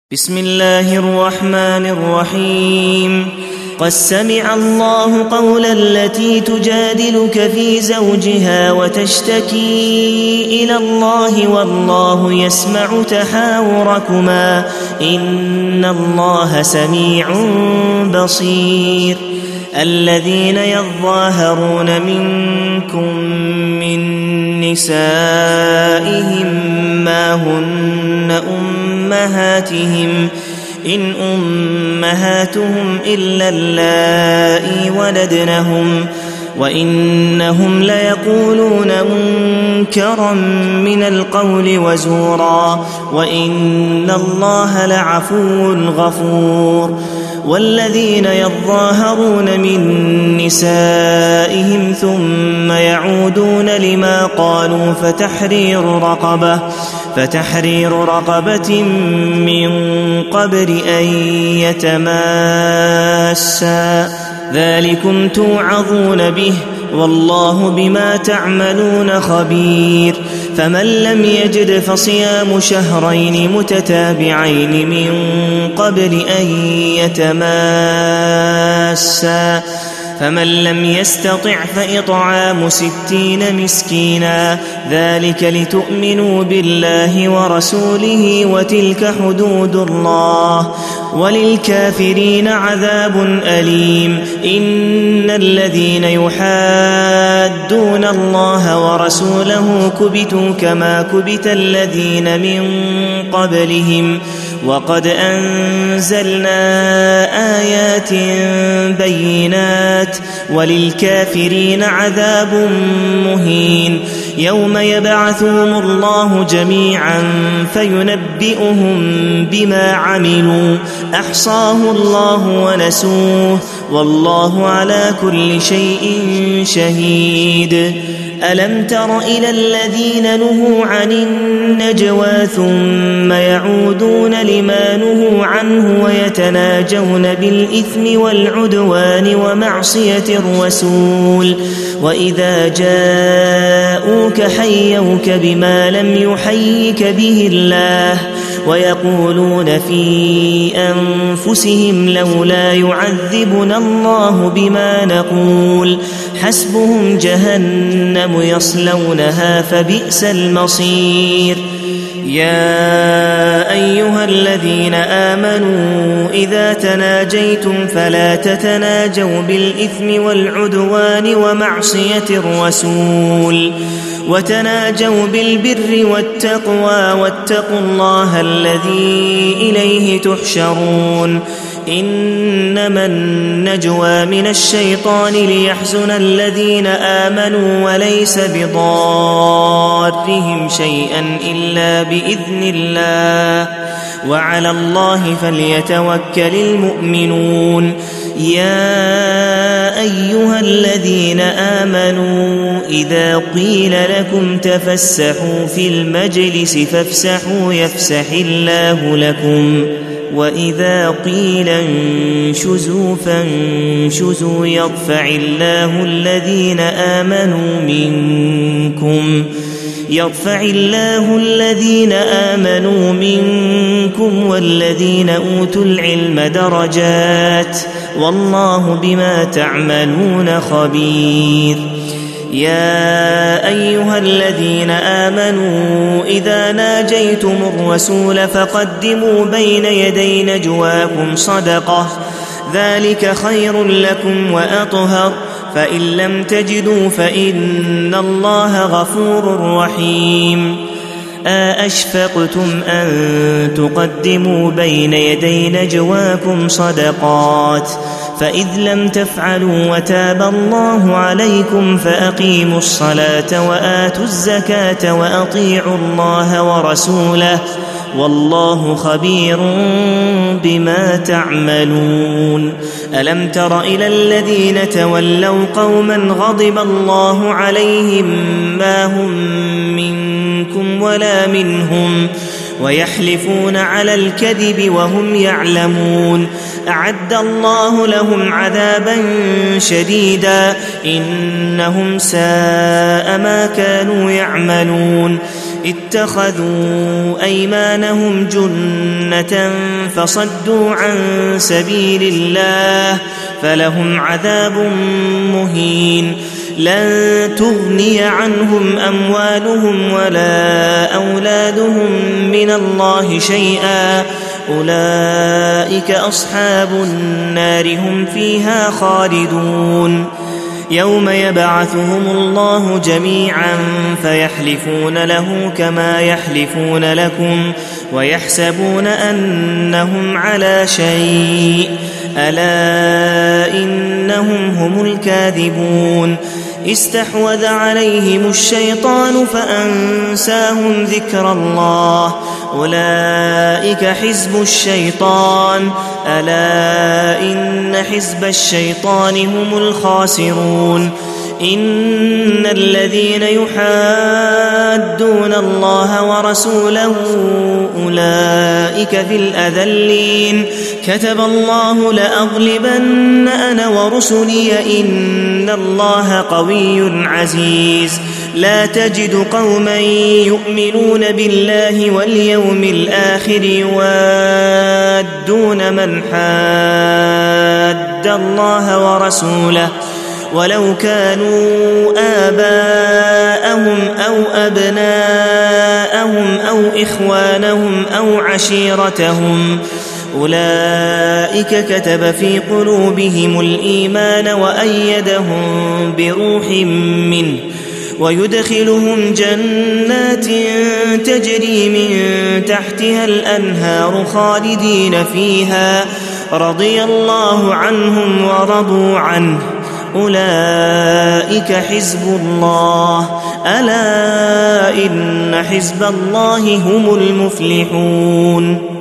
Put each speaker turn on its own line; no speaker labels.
بسم الله الرحمن الرحيم. قد سمع الله قول التي تجادلك في زوجها وتشتكي إلى الله والله يسمع تحاوركما إن الله سميع بصير. الذين يظاهرون منكم من نسائهم ما هن أمهاتهم إن أمهاتهم إلا اللائي ولدنهم وإنهم ليقولون منكرا من القول وزورا وإن الله لعفو غفور. والذين يظاهرون من نسائهم ثم يعودون لما قالوا فتحرير رقبة من قبل أن يتماسا ذلكم توعظون به والله بما تعملون خبير. فمن لم يجد فصيام شهرين متتابعين من قبل أن يتماسا فمن لم يستطع فإطعام 60 مسكينا ذلك لتؤمنوا بالله ورسوله وتلك حدود الله وللكافرين عذاب أليم. إن الذين يحادون الله ورسوله كبتوا كما كبت الذين من قبلهم وقد أنزلنا آيات بينات وللكافرين عذاب مهين. يوم يبعثهم الله جميعا فينبئهم بما عملوا أحصاه الله ونسوه والله على كل شيء شهيد. ألم تر إلى الذين نهوا عن النجوى ثم يعودون لما نهوا عنه ويتناجون بالإثم والعدوان ومعصية الرسول وإذا جاءوك حيوك بما لم يحيك به الله ويقولون في أنفسهم لولا يعذبنا الله بما نقول حسبهم جهنم يصلونها فبئس المصير. يا أيها الذين آمنوا إذا تناجيتم فلا تتناجوا بالإثم والعدوان ومعصية الرسول وتناجوا بالبر والتقوى واتقوا الله الذي إليه تحشرون. إنما النجوى من الشيطان ليحزن الذين آمنوا وليس بضارهم شيئا إلا بإذن الله وعلى الله فليتوكل المؤمنون. يا أيها الذين آمنوا إذا قيل لكم تفسحوا في المجلس فافسحوا يفسح الله لكم وإذا قيل انشزوا فانشزوا يرفع الله الذين آمنوا منكم والذين أوتوا العلم درجات والله بما تعملون خبير. يا أيها الذين آمنوا إذا ناجيتم الرسول فقدموا بين يدي نجواكم صدقة ذلك خير لكم وأطهر فإن لم تجدوا فإن الله غفور رحيم. أأشفقتم أن تقدموا بين يدي نجواكم صدقات فإذ لم تفعلوا وتاب الله عليكم فأقيموا الصلاة وآتوا الزكاة وأطيعوا الله ورسوله والله خبير بما تعملون. ألم تر إلى الذين تولوا قوما غضب الله عليهم ما هم منكم ولا منهم ويحلفون على الكذب وهم يعلمون أعد الله لهم عذابا شديدا إنهم ساء ما كانوا يعملون. اتخذوا أيمانهم جنة فصدوا عن سبيل الله فلهم عذاب مهين لن تغني عنهم أموالهم ولا أولادهم من الله شيئا أولئك أصحاب النار هم فيها خالدون يوم يبعثهم الله جميعا فيحلفون له كما يحلفون لكم ويحسبون أنهم على شيء ألا إنهم هم الكاذبون استحوذ عليهم الشيطان فأنساهم ذكر الله أولئك حزب الشيطان ألا إن حزب الشيطان هم الخاسرون إن الذين يحادون الله ورسوله أولئك في الأذلين كتب الله لأغلبن أنا ورسلي إن الله قوي عزيز لا تجد قوما يؤمنون بالله واليوم الآخر يوادون من حاد الله ورسوله ولو كانوا آباءهم أو أبناءهم أو إخوانهم أو عشيرتهم أولئك كتب في قلوبهم الإيمان وأيدهم بروح منه ويدخلهم جنات تجري من تحتها الأنهار خالدين فيها رضي الله عنهم ورضوا عنه أولئك حزب الله ألا إن حزب الله هم المفلحون